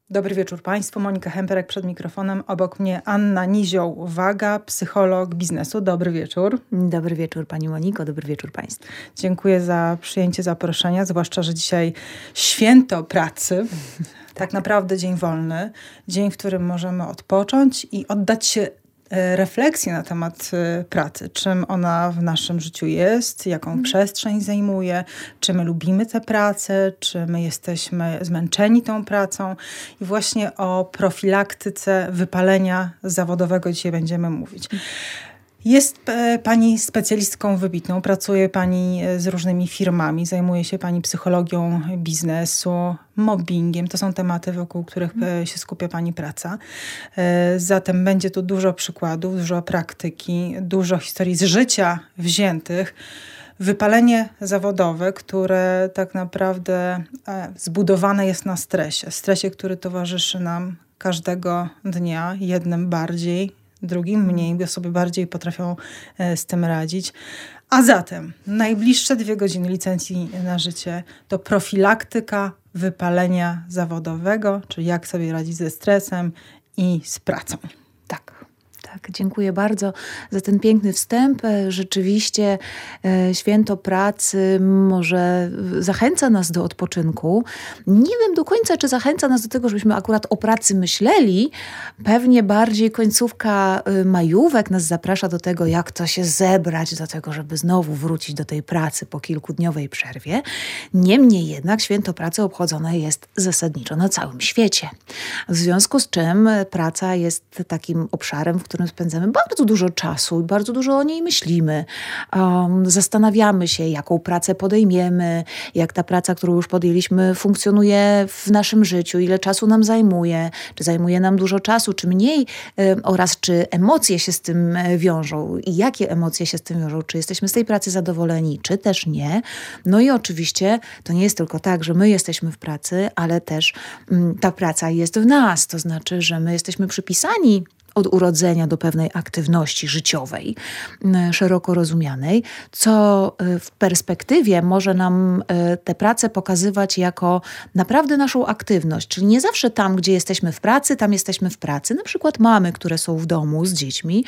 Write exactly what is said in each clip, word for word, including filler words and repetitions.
Dobry wieczór Państwu. Monika Hemperek przed mikrofonem. Obok mnie Anna Nizioł-Waga, psycholog biznesu. Dobry wieczór. Dobry wieczór Pani Moniko, dobry wieczór Państwu. Dziękuję za przyjęcie zaproszenia, zwłaszcza, że dzisiaj święto pracy. Tak, tak naprawdę dzień wolny. Dzień, w którym możemy odpocząć i oddać się refleksji na temat pracy. Czym ona w naszym życiu jest, jaką hmm. przestrzeń zajmuje, czy my lubimy tę pracę, czy my jesteśmy zmęczeni tą pracą. I właśnie o profilaktyce wypalenia zawodowego dzisiaj będziemy mówić. Jest Pani specjalistką wybitną, pracuje Pani z różnymi firmami, zajmuje się Pani psychologią biznesu, mobbingiem. To są tematy, wokół których się skupia Pani praca. Zatem będzie tu dużo przykładów, dużo praktyki, dużo historii z życia wziętych. Wypalenie zawodowe, które tak naprawdę zbudowane jest na stresie. Stresie, który towarzyszy nam każdego dnia, jednym bardziej, drugim mniej, bo sobie bardziej potrafią z tym radzić. A zatem najbliższe dwie godziny licencji na życie to profilaktyka wypalenia zawodowego, czyli jak sobie radzić ze stresem i z pracą. Tak. Tak, dziękuję bardzo za ten piękny wstęp. Rzeczywiście e, święto pracy może zachęca nas do odpoczynku. Nie wiem do końca, czy zachęca nas do tego, żebyśmy akurat o pracy myśleli. Pewnie bardziej końcówka majówek nas zaprasza do tego, jak to się zebrać do tego, żeby znowu wrócić do tej pracy po kilkudniowej przerwie. Niemniej jednak święto pracy obchodzone jest zasadniczo na całym świecie. W związku z czym praca jest takim obszarem, w którym spędzamy bardzo dużo czasu i bardzo dużo o niej myślimy. Um, zastanawiamy się, jaką pracę podejmiemy, jak ta praca, którą już podjęliśmy, funkcjonuje w naszym życiu, ile czasu nam zajmuje, czy zajmuje nam dużo czasu, czy mniej, um, oraz czy emocje się z tym wiążą i jakie emocje się z tym wiążą, czy jesteśmy z tej pracy zadowoleni, czy też nie. No i oczywiście to nie jest tylko tak, że my jesteśmy w pracy, ale też um, ta praca jest w nas, to znaczy, że my jesteśmy przypisani od urodzenia do pewnej aktywności życiowej, szeroko rozumianej, co w perspektywie może nam tę pracę pokazywać jako naprawdę naszą aktywność. Czyli nie zawsze tam, gdzie jesteśmy w pracy, tam jesteśmy w pracy. Na przykład mamy, które są w domu z dziećmi.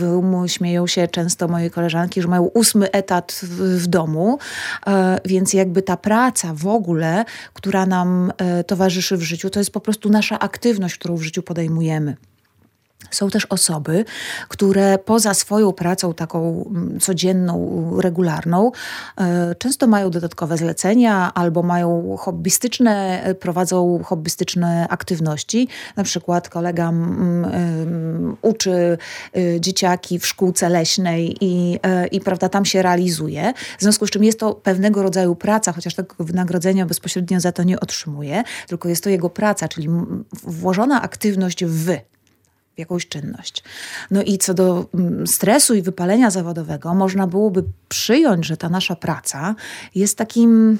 Śmieją się często moje koleżanki, że mają ósmy etat w, w domu, więc jakby ta praca w ogóle, która nam towarzyszy w życiu, to jest po prostu nasza aktywność, którą w życiu podejmujemy. Są też osoby, które poza swoją pracą taką codzienną, regularną, często mają dodatkowe zlecenia albo mają hobbystyczne, prowadzą hobbystyczne aktywności. Na przykład kolega um, um, uczy um, dzieciaki w szkółce leśnej i, i prawda, tam się realizuje. W związku z czym jest to pewnego rodzaju praca, chociaż tego wynagrodzenia bezpośrednio za to nie otrzymuje, tylko jest to jego praca, czyli włożona aktywność w jakąś czynność. No i co do stresu i wypalenia zawodowego, można byłoby przyjąć, że ta nasza praca jest takim...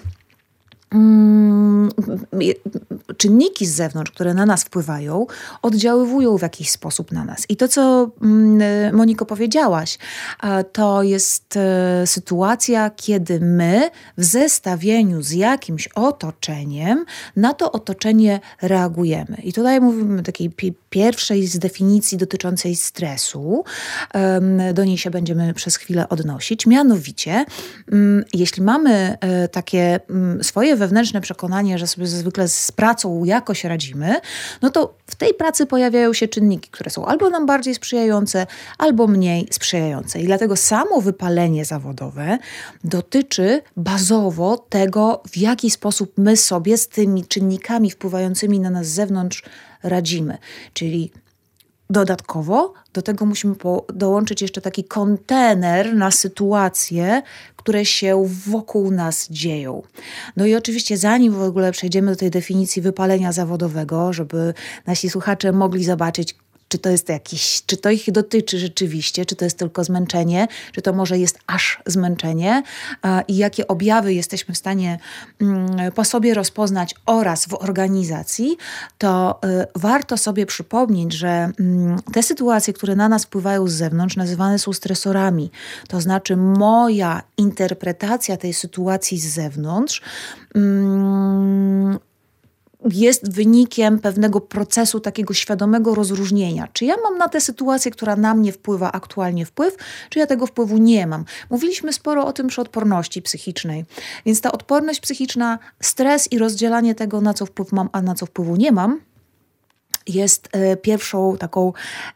Hmm, czynniki z zewnątrz, które na nas wpływają, oddziaływują w jakiś sposób na nas. I to, co Moniko powiedziałaś, to jest sytuacja, kiedy my w zestawieniu z jakimś otoczeniem na to otoczenie reagujemy. I tutaj mówimy o takiej pierwszej z definicji dotyczącej stresu. Do niej się będziemy przez chwilę odnosić. Mianowicie, jeśli mamy takie swoje wewnętrzne przekonanie, że sobie zwykle z pracą jakoś radzimy, no to w tej pracy pojawiają się czynniki, które są albo nam bardziej sprzyjające, albo mniej sprzyjające. I dlatego samo wypalenie zawodowe dotyczy bazowo tego, w jaki sposób my sobie z tymi czynnikami wpływającymi na nas z zewnątrz radzimy. Czyli dodatkowo do tego musimy po- dołączyć jeszcze taki kontener na sytuacje, które się wokół nas dzieją. No i oczywiście zanim w ogóle przejdziemy do tej definicji wypalenia zawodowego, żeby nasi słuchacze mogli zobaczyć, czy to jest jakiś, czy to ich dotyczy rzeczywiście, czy to jest tylko zmęczenie, czy to może jest aż zmęczenie i jakie objawy jesteśmy w stanie po sobie rozpoznać oraz w organizacji, to warto sobie przypomnieć, że te sytuacje, które na nas wpływają z zewnątrz, nazywane są stresorami. To znaczy moja interpretacja tej sytuacji z zewnątrz jest wynikiem pewnego procesu takiego świadomego rozróżnienia. Czy ja mam na tę sytuację, która na mnie wpływa, aktualnie wpływ, czy ja tego wpływu nie mam. Mówiliśmy sporo o tym przy odporności psychicznej. Więc ta odporność psychiczna, stres i rozdzielanie tego, na co wpływ mam, a na co wpływu nie mam, jest pierwszą taką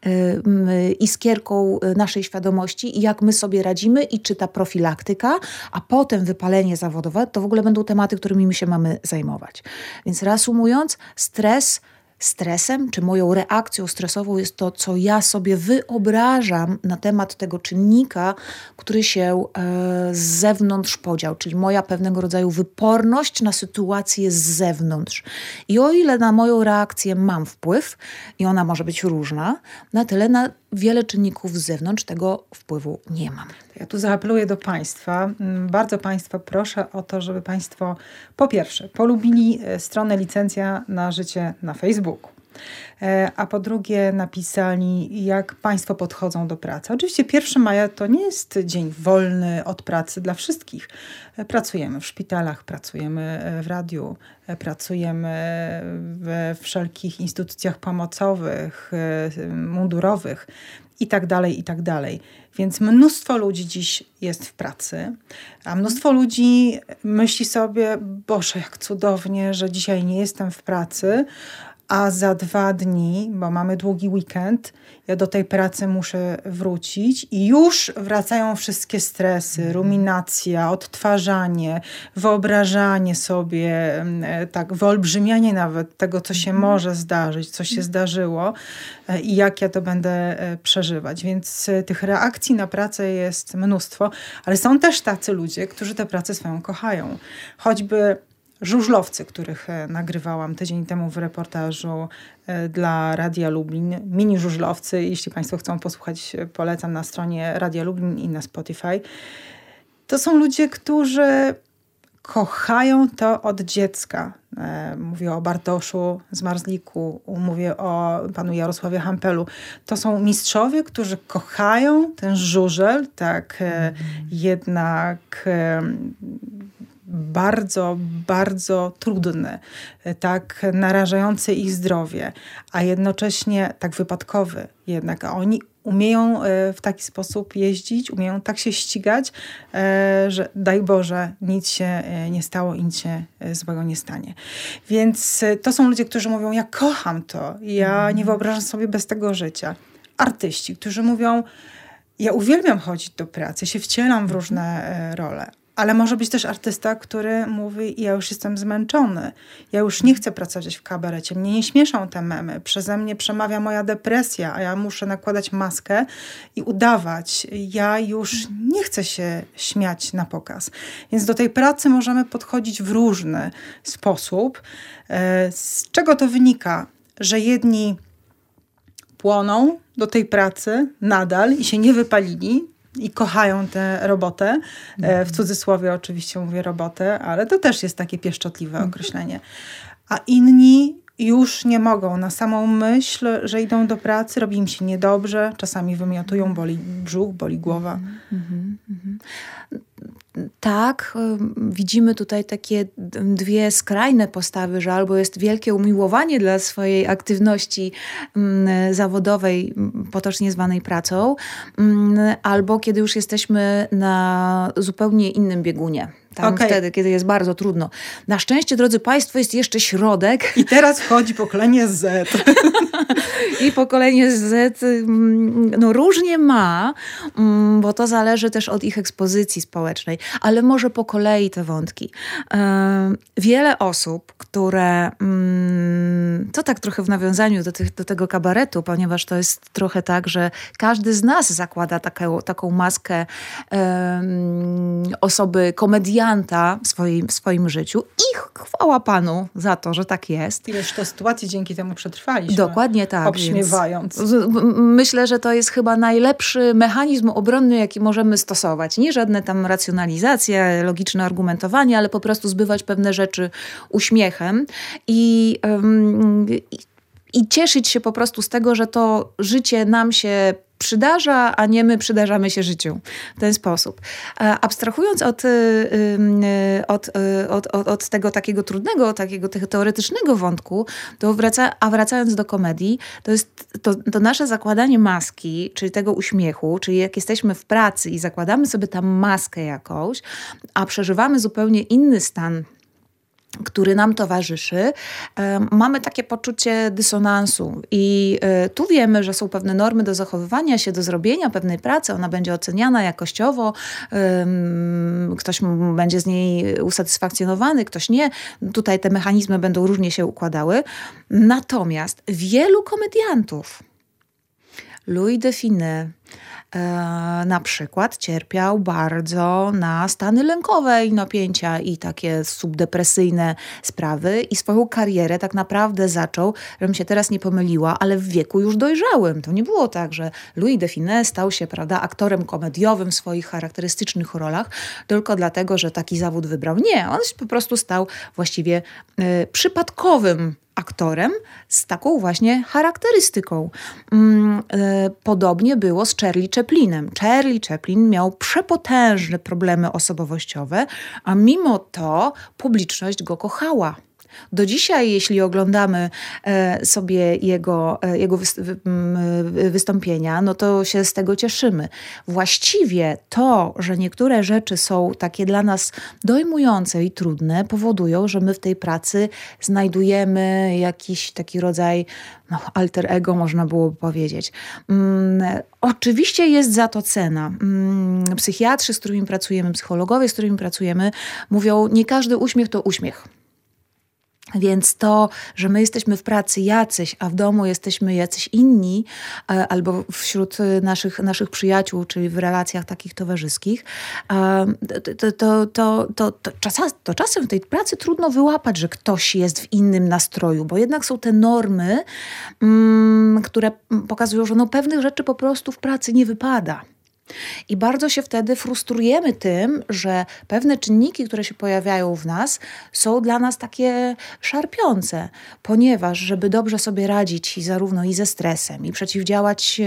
iskierką naszej świadomości i jak my sobie radzimy i czy ta profilaktyka, a potem wypalenie zawodowe, to w ogóle będą tematy, którymi my się mamy zajmować. Więc reasumując, stres stresem, czy moją reakcją stresową jest to, co ja sobie wyobrażam na temat tego czynnika, który się e, z zewnątrz podział, czyli moja pewnego rodzaju wyporność na sytuację z zewnątrz. I o ile na moją reakcję mam wpływ, i ona może być różna, na tyle na wiele czynników z zewnątrz tego wpływu nie mam. Ja tu zaapeluję do Państwa. Bardzo Państwa proszę o to, żeby Państwo po pierwsze polubili stronę Licencja na Życie na Facebooku, a po drugie napisali, jak Państwo podchodzą do pracy. Oczywiście pierwszego maja to nie jest dzień wolny od pracy dla wszystkich. Pracujemy w szpitalach, pracujemy w radiu, pracujemy we wszelkich instytucjach pomocowych, mundurowych i tak dalej, i tak dalej. Więc mnóstwo ludzi dziś jest w pracy, a mnóstwo ludzi myśli sobie, Boże, jak cudownie, że dzisiaj nie jestem w pracy, a za dwa dni, bo mamy długi weekend, ja do tej pracy muszę wrócić i już wracają wszystkie stresy, ruminacja, odtwarzanie, wyobrażanie sobie, tak, wyolbrzymianie nawet tego, co się może zdarzyć, co się zdarzyło i jak ja to będę przeżywać. Więc tych reakcji na pracę jest mnóstwo, ale są też tacy ludzie, którzy tę pracę swoją kochają. Choćby żużlowcy, których nagrywałam tydzień temu w reportażu dla Radia Lublin, mini żużlowcy, jeśli Państwo chcą posłuchać, polecam na stronie Radia Lublin i na Spotify. To są ludzie, którzy kochają to od dziecka. Mówię o Bartoszu z Marzliku, mówię o panu Jarosławie Hampelu. To są mistrzowie, którzy kochają ten żużel, tak mm. jednak bardzo, bardzo trudny, tak narażający ich zdrowie, a jednocześnie tak wypadkowy jednak. A oni umieją w taki sposób jeździć, umieją tak się ścigać, że daj Boże, nic się nie stało i nic się złego nie stanie. Więc to są ludzie, którzy mówią, ja kocham to, ja nie wyobrażam sobie bez tego życia. Artyści, którzy mówią, ja uwielbiam chodzić do pracy, się wcielam w różne role. Ale może być też artysta, który mówi, ja już jestem zmęczony, ja już nie chcę pracować w kabarecie, mnie nie śmieszą te memy, przeze mnie przemawia moja depresja, a ja muszę nakładać maskę i udawać. Ja już nie chcę się śmiać na pokaz. Więc do tej pracy możemy podchodzić w różny sposób. Z czego to wynika? Że jedni płoną do tej pracy nadal i się nie wypalili, i kochają tę robotę. W cudzysłowie oczywiście mówię robotę, ale to też jest takie pieszczotliwe określenie. A inni już nie mogą. Na samą myśl, że idą do pracy, robi im się niedobrze, czasami wymiotują, boli brzuch, boli głowa. Mhm, mhm. Tak, widzimy tutaj takie dwie skrajne postawy, że albo jest wielkie umiłowanie dla swojej aktywności zawodowej, potocznie zwanej pracą, albo kiedy już jesteśmy na zupełnie innym biegunie. Tam okay. Wtedy, kiedy jest bardzo trudno. Na szczęście, drodzy Państwo, jest jeszcze środek. I teraz wchodzi pokolenie Z. I pokolenie Z no, różnie ma, bo to zależy też od ich ekspozycji społecznej, ale może po kolei te wątki. Wiele osób, które, to tak trochę w nawiązaniu do, tych, do tego kabaretu, ponieważ to jest trochę tak, że każdy z nas zakłada taką, taką maskę osoby komedialnej, w swoim, w swoim życiu i chwała Panu za to, że tak jest. Ileż to sytuacji dzięki temu przetrwaliśmy. Dokładnie tak. Obśmiewając. Myślę, że to jest chyba najlepszy mechanizm obronny, jaki możemy stosować. Nie żadne tam racjonalizacje, logiczne argumentowanie, ale po prostu zbywać pewne rzeczy uśmiechem i, um, i, i cieszyć się po prostu z tego, że to życie nam się przydarza, a nie my przydarzamy się życiu w ten sposób. Abstrahując od, od, od, od, od tego takiego trudnego, takiego teoretycznego wątku, to wraca, a wracając do komedii, to jest to, to nasze zakładanie maski, czyli tego uśmiechu, czyli jak jesteśmy w pracy i zakładamy sobie tam maskę jakąś, a przeżywamy zupełnie inny stan, który nam towarzyszy, mamy takie poczucie dysonansu i tu wiemy, że są pewne normy do zachowywania się, do zrobienia pewnej pracy, ona będzie oceniana jakościowo, ktoś będzie z niej usatysfakcjonowany, ktoś nie. Tutaj te mechanizmy będą różnie się układały. Natomiast wielu komediantów, Louis de Funès, na przykład cierpiał bardzo na stany lękowe i napięcia i takie subdepresyjne sprawy i swoją karierę tak naprawdę zaczął, żebym się teraz nie pomyliła, ale w wieku już dojrzałym. To nie było tak, że Louis de Funès stał się, prawda, aktorem komediowym w swoich charakterystycznych rolach tylko dlatego, że taki zawód wybrał. Nie, on się po prostu stał właściwie y, przypadkowym aktorem z taką właśnie charakterystyką. Podobnie było z Charlie Chaplinem. Charlie Chaplin miał przepotężne problemy osobowościowe, a mimo to publiczność go kochała. Do dzisiaj, jeśli oglądamy e, sobie jego, e, jego wystąpienia, no to się z tego cieszymy. Właściwie to, że niektóre rzeczy są takie dla nas dojmujące i trudne, powodują, że my w tej pracy znajdujemy jakiś taki rodzaj no, alter ego, można byłoby powiedzieć. Mm, oczywiście jest za to cena. Mm, psychiatrzy, z którymi pracujemy, psychologowie, z którymi pracujemy, mówią, nie każdy uśmiech to uśmiech. Więc to, że my jesteśmy w pracy jacyś, a w domu jesteśmy jacyś inni, albo wśród naszych, naszych przyjaciół, czyli w relacjach takich towarzyskich, to, to, to, to, to, czasem, to czasem w tej pracy trudno wyłapać, że ktoś jest w innym nastroju, bo jednak są te normy, które pokazują, że no pewnych rzeczy po prostu w pracy nie wypada. I bardzo się wtedy frustrujemy tym, że pewne czynniki, które się pojawiają w nas, są dla nas takie szarpiące, ponieważ żeby dobrze sobie radzić i zarówno i ze stresem, i przeciwdziałać,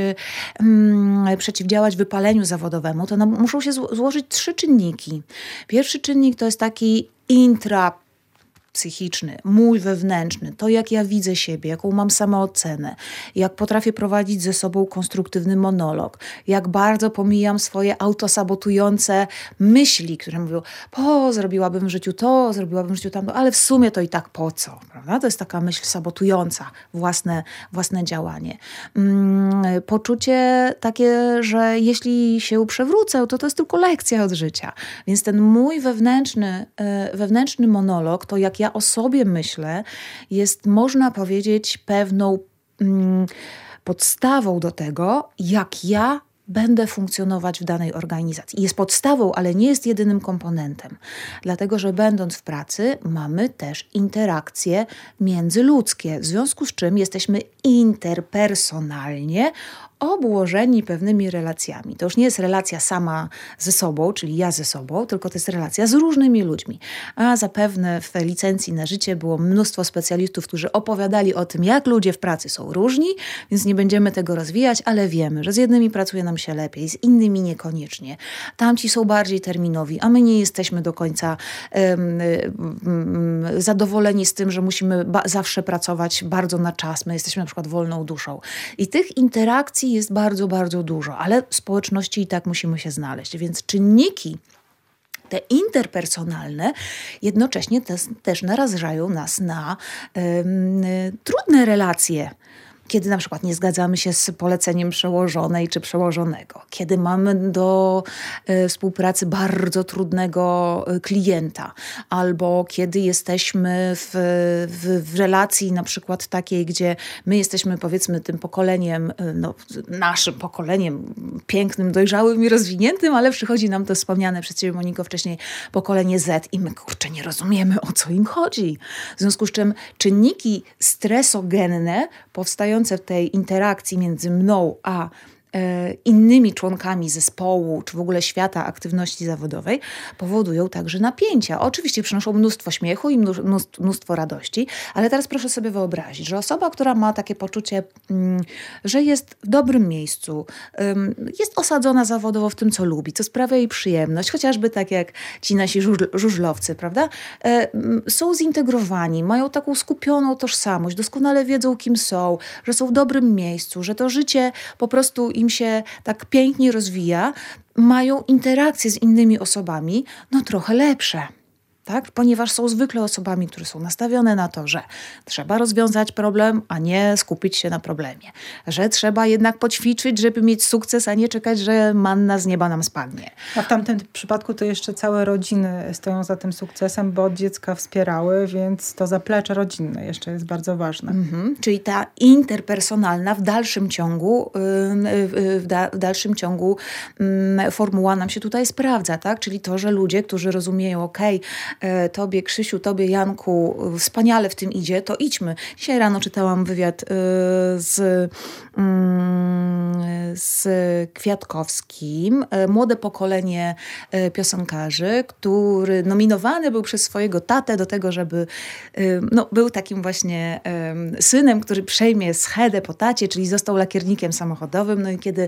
um, przeciwdziałać wypaleniu zawodowemu, to nam muszą się złożyć trzy czynniki. Pierwszy czynnik to jest taki intra psychiczny, mój wewnętrzny, to jak ja widzę siebie, jaką mam samoocenę, jak potrafię prowadzić ze sobą konstruktywny monolog, jak bardzo pomijam swoje autosabotujące myśli, które mówią, po, zrobiłabym w życiu to, zrobiłabym w życiu tamto, ale w sumie to i tak po co, prawda? To jest taka myśl sabotująca własne, własne działanie. Hmm, poczucie takie, że jeśli się przewrócę, to to jest tylko lekcja od życia. Więc ten mój wewnętrzny, wewnętrzny monolog, to jak ja o sobie myślę, jest, można powiedzieć, pewną mm, podstawą do tego, jak ja będę funkcjonować w danej organizacji. Jest podstawą, ale nie jest jedynym komponentem. Dlatego, że będąc w pracy, mamy też interakcje międzyludzkie, w związku z czym jesteśmy interpersonalnie obłożeni pewnymi relacjami. To już nie jest relacja sama ze sobą, czyli ja ze sobą, tylko to jest relacja z różnymi ludźmi. A zapewne w licencji na życie było mnóstwo specjalistów, którzy opowiadali o tym, jak ludzie w pracy są różni, więc nie będziemy tego rozwijać, ale wiemy, że z jednymi pracuje nam się lepiej, z innymi niekoniecznie. Tamci są bardziej terminowi, a my nie jesteśmy do końca um, um, zadowoleni z tym, że musimy ba- zawsze pracować bardzo na czas. My jesteśmy na przykład wolną duszą. I tych interakcji jest bardzo, bardzo dużo, ale w społeczności i tak musimy się znaleźć. Więc czynniki te interpersonalne jednocześnie też, też narażają nas na um, trudne relacje. Kiedy na przykład nie zgadzamy się z poleceniem przełożonej czy przełożonego, kiedy mamy do y, współpracy bardzo trudnego y, klienta, albo kiedy jesteśmy w, w, w relacji na przykład takiej, gdzie my jesteśmy powiedzmy tym pokoleniem, y, no, naszym pokoleniem pięknym, dojrzałym i rozwiniętym, ale przychodzi nam to wspomniane przez ciebie, Moniko, wcześniej pokolenie Z i my kurczę nie rozumiemy, o co im chodzi. W związku z czym czynniki stresogenne powstają w tej interakcji między mną a innymi członkami zespołu, czy w ogóle świata aktywności zawodowej, powodują także napięcia. Oczywiście przynoszą mnóstwo śmiechu i mnóstwo radości, ale teraz proszę sobie wyobrazić, że osoba, która ma takie poczucie, że jest w dobrym miejscu, jest osadzona zawodowo w tym, co lubi, co sprawia jej przyjemność, chociażby tak jak ci nasi żużlowcy, prawda? Są zintegrowani, mają taką skupioną tożsamość, doskonale wiedzą, kim są, że są w dobrym miejscu, że to życie po prostu im się tak pięknie rozwija, mają interakcje z innymi osobami, no trochę lepsze. Tak? Ponieważ są zwykle osobami, które są nastawione na to, że trzeba rozwiązać problem, a nie skupić się na problemie. Że trzeba jednak poćwiczyć, żeby mieć sukces, a nie czekać, że manna z nieba nam spadnie. A w tamtym przypadku to jeszcze całe rodziny stoją za tym sukcesem, bo od dziecka wspierały, więc to zaplecze rodzinne jeszcze jest bardzo ważne. Mhm. Czyli ta interpersonalna w dalszym ciągu, w, da, w dalszym ciągu formuła nam się tutaj sprawdza, tak? Czyli to, że ludzie, którzy rozumieją, okej, okay, tobie, Krzysiu, tobie, Janku, wspaniale w tym idzie, to idźmy. Dzisiaj rano czytałam wywiad z, z Kwiatkowskim, młode pokolenie piosenkarzy, który nominowany był przez swojego tatę do tego, żeby no, był takim właśnie synem, który przejmie schedę po tacie, czyli został lakiernikiem samochodowym. No i kiedy,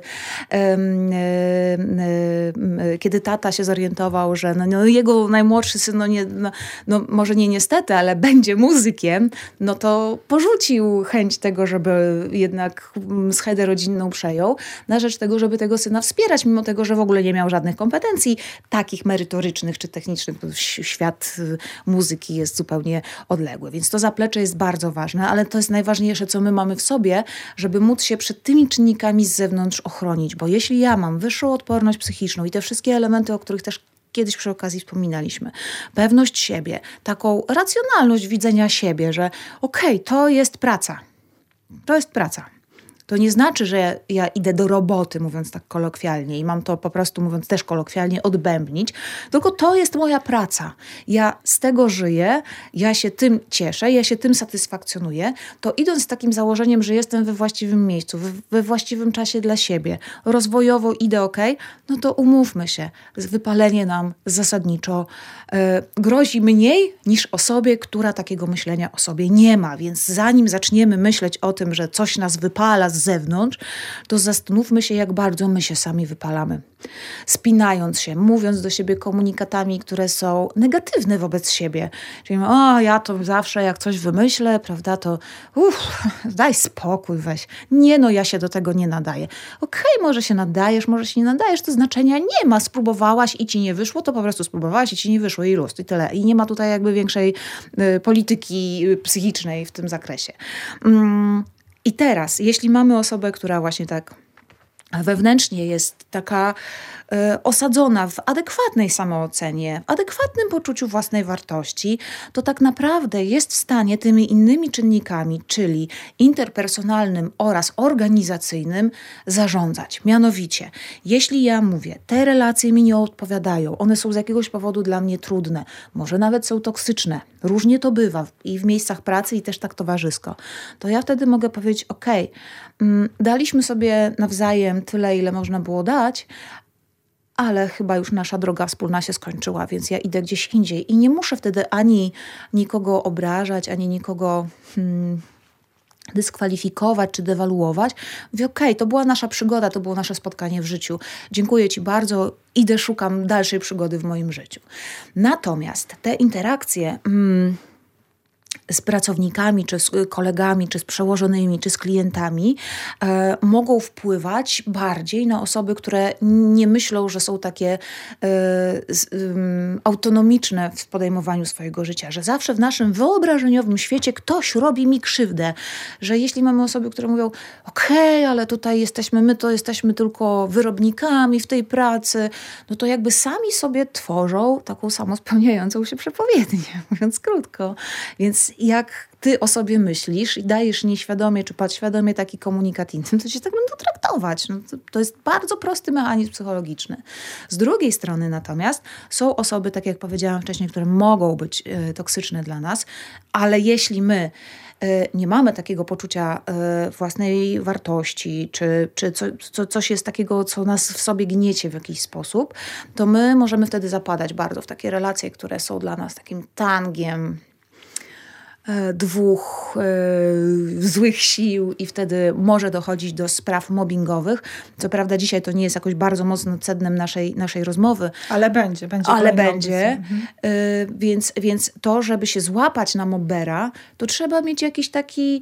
kiedy tata się zorientował, że no, no, jego najmłodszy syn no, nie, no, no może nie niestety, ale będzie muzykiem, no to porzucił chęć tego, żeby jednak schedę rodzinną przejął, na rzecz tego, żeby tego syna wspierać, mimo tego, że w ogóle nie miał żadnych kompetencji takich merytorycznych czy technicznych. Świat muzyki jest zupełnie odległy, więc to zaplecze jest bardzo ważne, ale to jest najważniejsze, co my mamy w sobie, żeby móc się przed tymi czynnikami z zewnątrz ochronić, bo jeśli ja mam wyższą odporność psychiczną i te wszystkie elementy, o których też kiedyś przy okazji wspominaliśmy. Pewność siebie, taką racjonalność widzenia siebie, że okej, okay, to jest praca. To jest praca. To nie znaczy, że ja idę do roboty, mówiąc tak kolokwialnie i mam to po prostu, mówiąc też kolokwialnie, odbębnić, tylko to jest moja praca. Ja z tego żyję, ja się tym cieszę, ja się tym satysfakcjonuję, to idąc z takim założeniem, że jestem we właściwym miejscu, we, we właściwym czasie dla siebie, rozwojowo idę okej, no to umówmy się, wypalenie nam zasadniczo e, grozi mniej niż osobie, która takiego myślenia o sobie nie ma. Więc zanim zaczniemy myśleć o tym, że coś nas wypala z zewnątrz, to zastanówmy się, jak bardzo my się sami wypalamy. Spinając się, mówiąc do siebie komunikatami, które są negatywne wobec siebie. Czyli o, ja to zawsze jak coś wymyślę, prawda, to uff, daj spokój, weź. Nie no, ja się do tego nie nadaję. Okej, okay, może się nadajesz, może się nie nadajesz, to znaczenia nie ma. Spróbowałaś i ci nie wyszło, to po prostu spróbowałaś i ci nie wyszło i luz, i tyle. I nie ma tutaj jakby większej y, polityki psychicznej w tym zakresie. Mm. I teraz, jeśli mamy osobę, która właśnie tak wewnętrznie jest taka y, osadzona w adekwatnej samoocenie, w adekwatnym poczuciu własnej wartości, to tak naprawdę jest w stanie tymi innymi czynnikami, czyli interpersonalnym oraz organizacyjnym, zarządzać. Mianowicie, jeśli ja mówię, te relacje mi nie odpowiadają, one są z jakiegoś powodu dla mnie trudne, może nawet są toksyczne, różnie to bywa i w miejscach pracy i też tak towarzysko, to ja wtedy mogę powiedzieć, okej, okay, daliśmy sobie nawzajem tyle, ile można było dać, ale chyba już nasza droga wspólna się skończyła, więc ja idę gdzieś indziej i nie muszę wtedy ani nikogo obrażać, ani nikogo hmm, dyskwalifikować czy dewaluować. Mówię, okej, okay, to była nasza przygoda, to było nasze spotkanie w życiu. Dziękuję ci bardzo, idę, szukam dalszej przygody w moim życiu. Natomiast te interakcje Hmm, z pracownikami, czy z kolegami, czy z przełożonymi, czy z klientami e, mogą wpływać bardziej na osoby, które nie myślą, że są takie e, z, um, autonomiczne w podejmowaniu swojego życia, że zawsze w naszym wyobrażeniowym świecie ktoś robi mi krzywdę, że jeśli mamy osoby, które mówią, okej, okay, ale tutaj jesteśmy, my to jesteśmy tylko wyrobnikami w tej pracy, no to jakby sami sobie tworzą taką samospełniającą się przepowiednię, mówiąc krótko. Więc jak ty o sobie myślisz i dajesz nieświadomie czy podświadomie taki komunikat innym, to cię tak będą traktować. No to, to jest bardzo prosty mechanizm psychologiczny. Z drugiej strony natomiast są osoby, tak jak powiedziałam wcześniej, które mogą być y, toksyczne dla nas, ale jeśli my nie mamy takiego poczucia własnej wartości, czy, czy co, co, coś jest takiego, co nas w sobie gniecie w jakiś sposób, to my możemy wtedy zapadać bardzo w takie relacje, które są dla nas takim tangiem dwóch e, złych sił i wtedy może dochodzić do spraw mobbingowych. Co prawda dzisiaj to nie jest jakoś bardzo mocno sednem naszej, naszej rozmowy. Ale będzie. będzie ale będzie. Mhm. E, więc, więc to, żeby się złapać na mobbera, to trzeba mieć jakiś taki,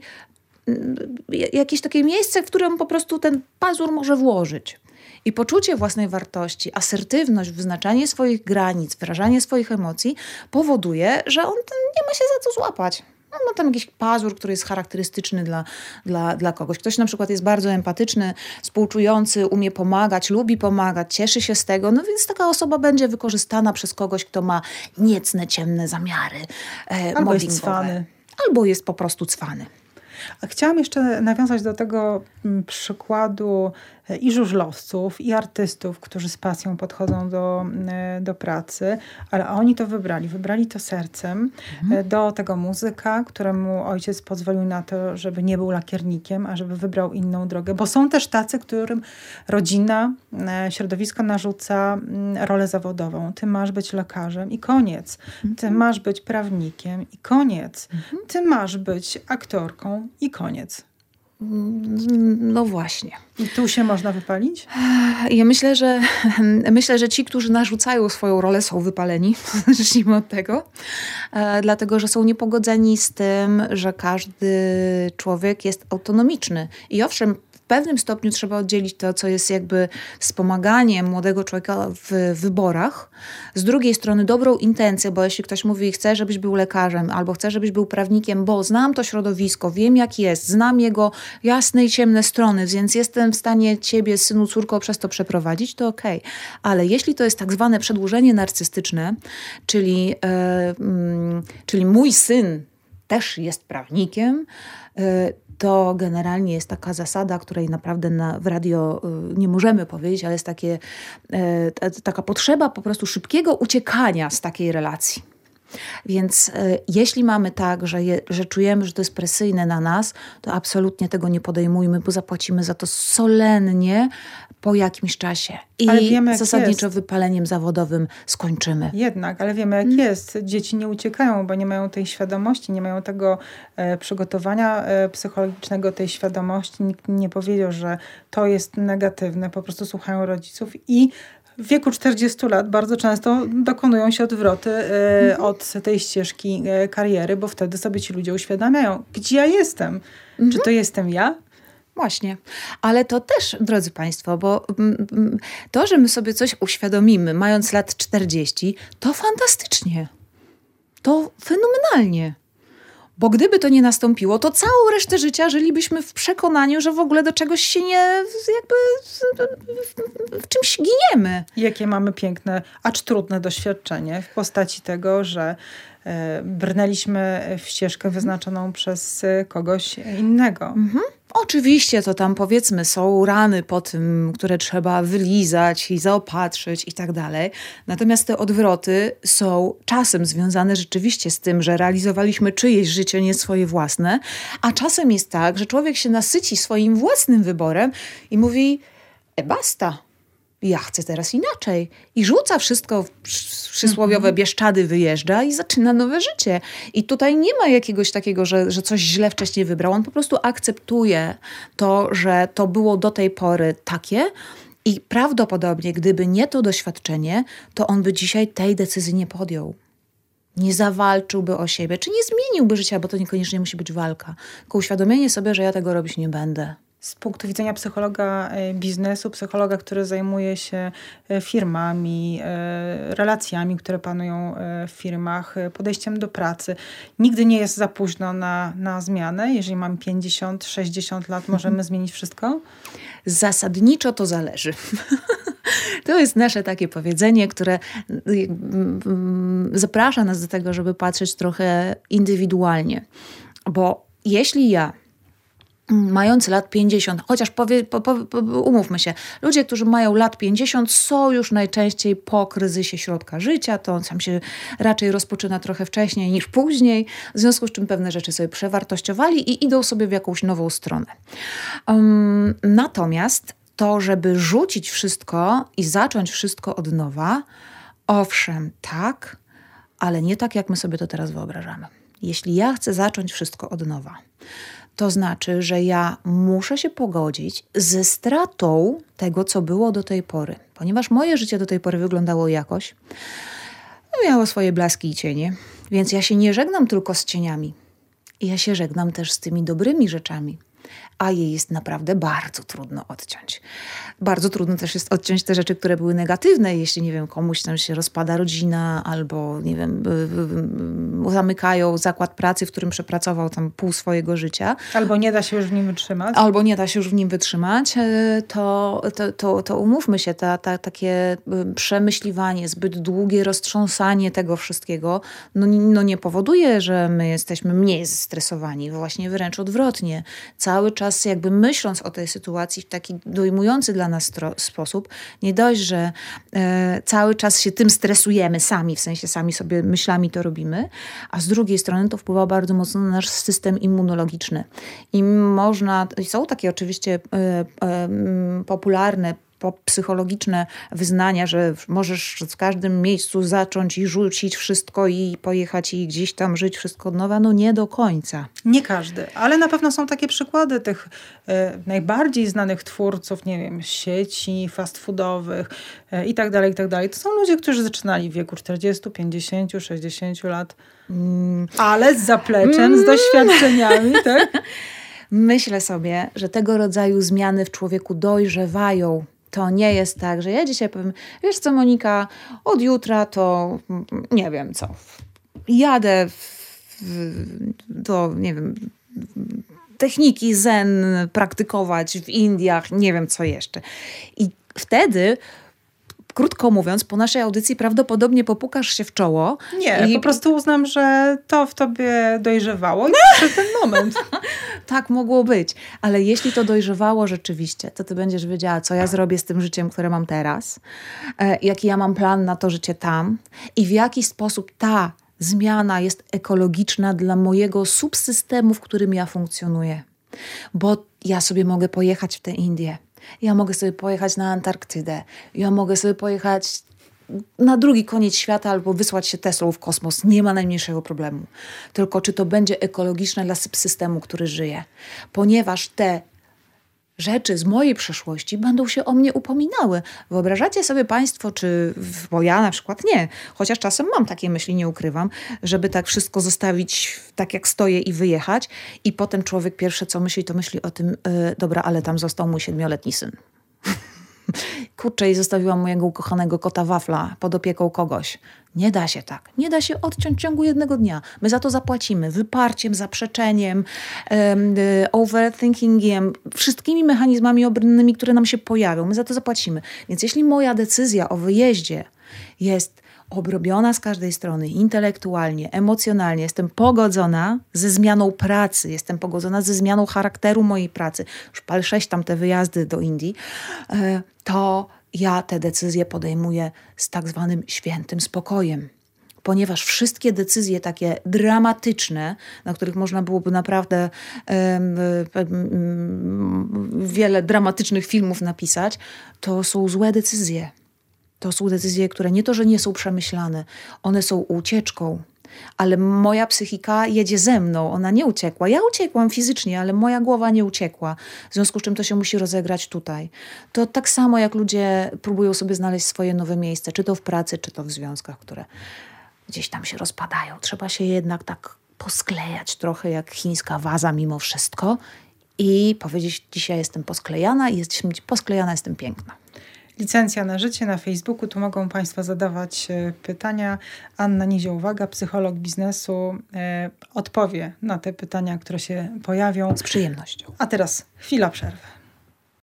jakieś takie miejsce, w którym po prostu ten pazur może włożyć. I poczucie własnej wartości, asertywność, wyznaczanie swoich granic, wyrażanie swoich emocji powoduje, że on nie ma się za co złapać. On ma tam jakiś pazur, który jest charakterystyczny dla, dla, dla kogoś. Ktoś na przykład jest bardzo empatyczny, współczujący, umie pomagać, lubi pomagać, cieszy się z tego, no więc taka osoba będzie wykorzystana przez kogoś, kto ma niecne, ciemne zamiary e, Albo jest cwany. Albo jest po prostu cwany. A chciałam jeszcze nawiązać do tego m, przykładu i żużlowców, i artystów, którzy z pasją podchodzą do, do pracy, ale oni to wybrali. Wybrali to sercem. Mhm. Do tego muzyka, któremu ojciec pozwolił na to, żeby nie był lakiernikiem, a żeby wybrał inną drogę. Bo są też tacy, którym rodzina, środowisko narzuca rolę zawodową. Ty masz być lekarzem i koniec. Ty mhm. masz być prawnikiem i koniec. Mhm. Ty masz być aktorką i koniec. No właśnie. I tu się można wypalić? Ja myślę, że myślę, że ci, którzy narzucają swoją rolę, są wypaleni. Zacznijmy od tego. E, dlatego, że są niepogodzeni z tym, że każdy człowiek jest autonomiczny. I owszem, w pewnym stopniu trzeba oddzielić to, co jest jakby wspomaganiem młodego człowieka w wyborach. Z drugiej strony dobrą intencję, bo jeśli ktoś mówi, chcę, żebyś był lekarzem, albo chcę, żebyś był prawnikiem, bo znam to środowisko, wiem jak jest, znam jego jasne i ciemne strony, więc jestem w stanie ciebie, synu, córko, przez to przeprowadzić, to okej. Okay. Ale jeśli to jest tak zwane przedłużenie narcystyczne, czyli, yy, yy, czyli mój syn też jest prawnikiem, yy, to generalnie jest taka zasada, której naprawdę na, w radio y, nie możemy powiedzieć, ale jest takie, y, t, taka potrzeba po prostu szybkiego uciekania z takiej relacji. Więc y, jeśli mamy tak, że, je, że czujemy, że to jest presyjne na nas, to absolutnie tego nie podejmujmy, bo zapłacimy za to solennie po jakimś czasie. I ale wiemy, zasadniczo jest. Wypaleniem zawodowym skończymy. Jednak, ale wiemy jak hmm. jest. Dzieci nie uciekają, bo nie mają tej świadomości, nie mają tego e, przygotowania e, psychologicznego, tej świadomości. Nikt nie powiedział, że to jest negatywne. Po prostu słuchają rodziców i w wieku czterdziestu lat bardzo często dokonują się odwroty e, hmm. od tej ścieżki e, kariery, bo wtedy sobie ci ludzie uświadamiają, gdzie ja jestem? Hmm. Czy to jestem ja? Właśnie, ale to też, drodzy Państwo, bo to, że my sobie coś uświadomimy, mając lat czterdzieści, to fantastycznie. To fenomenalnie. Bo gdyby to nie nastąpiło, to całą resztę życia żylibyśmy w przekonaniu, że w ogóle do czegoś się nie, jakby w czymś giniemy. Jakie mamy piękne, acz trudne doświadczenie w postaci tego, że brnęliśmy w ścieżkę wyznaczoną przez kogoś innego. Mhm. Oczywiście to tam powiedzmy są rany po tym, które trzeba wylizać i zaopatrzyć i tak dalej. Natomiast te odwroty są czasem związane rzeczywiście z tym, że realizowaliśmy czyjeś życie, nie swoje własne, a czasem jest tak, że człowiek się nasyci swoim własnym wyborem i mówi e basta. Ja chcę teraz inaczej. I rzuca wszystko w przysłowiowe Bieszczady, wyjeżdża i zaczyna nowe życie. I tutaj nie ma jakiegoś takiego, że, że coś źle wcześniej wybrał. On po prostu akceptuje to, że to było do tej pory takie i prawdopodobnie, gdyby nie to doświadczenie, to on by dzisiaj tej decyzji nie podjął. Nie zawalczyłby o siebie, czy nie zmieniłby życia, bo to niekoniecznie musi być walka. Tylko uświadomienie sobie, że ja tego robić nie będę. Z punktu widzenia psychologa biznesu, psychologa, który zajmuje się firmami, relacjami, które panują w firmach, podejściem do pracy. Nigdy nie jest za późno na, na zmianę. Jeżeli mam pięćdziesiąt, sześćdziesiąt lat, możemy zmienić wszystko? Zasadniczo to zależy. To jest nasze takie powiedzenie, które zaprasza nas do tego, żeby patrzeć trochę indywidualnie. Bo jeśli ja mający lat pięćdziesiąt, chociaż powie, po, po, po, umówmy się, ludzie, którzy mają lat pięćdziesiąt, są już najczęściej po kryzysie środka życia, to on sam się raczej rozpoczyna trochę wcześniej niż później, w związku z czym pewne rzeczy sobie przewartościowali i idą sobie w jakąś nową stronę. Um, natomiast to, żeby rzucić wszystko i zacząć wszystko od nowa, owszem, tak, ale nie tak, jak my sobie to teraz wyobrażamy. Jeśli ja chcę zacząć wszystko od nowa, to znaczy, że ja muszę się pogodzić ze stratą tego, co było do tej pory. Ponieważ moje życie do tej pory wyglądało jakoś, miało swoje blaski i cienie, więc ja się nie żegnam tylko z cieniami. Ja się żegnam też z tymi dobrymi rzeczami. A je jest naprawdę bardzo trudno odciąć. Bardzo trudno też jest odciąć te rzeczy, które były negatywne, jeśli, nie wiem, komuś tam się rozpada rodzina, albo, nie wiem, zamykają zakład pracy, w którym przepracował tam pół swojego życia. Albo nie da się już w nim wytrzymać. Albo nie da się już w nim wytrzymać. To, to, to, to umówmy się, ta, ta, takie przemyśliwanie, zbyt długie roztrząsanie tego wszystkiego, no, no nie powoduje, że my jesteśmy mniej zestresowani. Właśnie wręcz odwrotnie. Cały czas jakby myśląc o tej sytuacji w taki dojmujący dla nas stro- sposób, nie dość, że e, cały czas się tym stresujemy sami, w sensie sami sobie myślami to robimy, a z drugiej strony to wpływa bardzo mocno na nasz system immunologiczny. I można, i są takie oczywiście e, e, popularne psychologiczne wyznania, że możesz w każdym miejscu zacząć i rzucić wszystko i pojechać i gdzieś tam żyć wszystko od nowa. No nie do końca. Nie każdy, ale na pewno są takie przykłady tych e, najbardziej znanych twórców, nie wiem, sieci fast foodowych e, i tak dalej, i tak dalej. To są ludzie, którzy zaczynali w wieku czterdziestu, pięćdziesięciu, sześćdziesięciu lat, mm. ale z zapleczem, mm. z doświadczeniami, tak? Myślę sobie, że tego rodzaju zmiany w człowieku dojrzewają. To nie jest tak, że ja dzisiaj powiem, wiesz co, Monika, od jutra to nie wiem co, jadę w, do, nie wiem, techniki zen praktykować w Indiach, nie wiem co jeszcze. I wtedy, krótko mówiąc, po naszej audycji prawdopodobnie popukasz się w czoło. Nie, i po prostu uznam, że to w tobie dojrzewało i przyszedł ten moment. Tak mogło być. Ale jeśli to dojrzewało rzeczywiście, to ty będziesz wiedziała, co ja zrobię z tym życiem, które mam teraz, e, jaki ja mam plan na to życie tam i w jaki sposób ta zmiana jest ekologiczna dla mojego subsystemu, w którym ja funkcjonuję. Bo ja sobie mogę pojechać w te Indie. Ja mogę sobie pojechać na Antarktydę. Ja mogę sobie pojechać na drugi koniec świata albo wysłać się Teslą w kosmos. Nie ma najmniejszego problemu. Tylko czy to będzie ekologiczne dla systemu, który żyje. Ponieważ te rzeczy z mojej przeszłości będą się o mnie upominały. Wyobrażacie sobie państwo, czy, bo ja na przykład nie, chociaż czasem mam takie myśli, nie ukrywam, żeby tak wszystko zostawić tak jak stoję i wyjechać i potem człowiek pierwsze co myśli, to myśli o tym, yy, dobra, ale tam został mój siedmioletni syn. Kurczę, i zostawiłam mojego ukochanego kota Wafla pod opieką kogoś. Nie da się tak. Nie da się odciąć w ciągu jednego dnia. My za to zapłacimy wyparciem, zaprzeczeniem, um, overthinkingiem, wszystkimi mechanizmami obronnymi, które nam się pojawią. My za to zapłacimy. Więc jeśli moja decyzja o wyjeździe jest obrobiona z każdej strony, intelektualnie, emocjonalnie, jestem pogodzona ze zmianą pracy, jestem pogodzona ze zmianą charakteru mojej pracy, już pal sześć tam te wyjazdy do Indii, to ja te decyzje podejmuję z tak zwanym świętym spokojem. Ponieważ wszystkie decyzje takie dramatyczne, na których można byłoby naprawdę um, um, wiele dramatycznych filmów napisać, to są złe decyzje. To są decyzje, które nie to, że nie są przemyślane, one są ucieczką. Ale moja psychika jedzie ze mną, ona nie uciekła. Ja uciekłam fizycznie, ale moja głowa nie uciekła. W związku z czym to się musi rozegrać tutaj. To tak samo jak ludzie próbują sobie znaleźć swoje nowe miejsce, czy to w pracy, czy to w związkach, które gdzieś tam się rozpadają. Trzeba się jednak tak posklejać trochę jak chińska waza mimo wszystko i powiedzieć, dzisiaj jestem posklejana i jestem posklejana, jestem piękna. Licencja na życie na Facebooku. Tu mogą państwo zadawać pytania. Anna Nizioł-Waga, psycholog biznesu, odpowie na te pytania, które się pojawią. Z przyjemnością. A teraz chwila przerwy.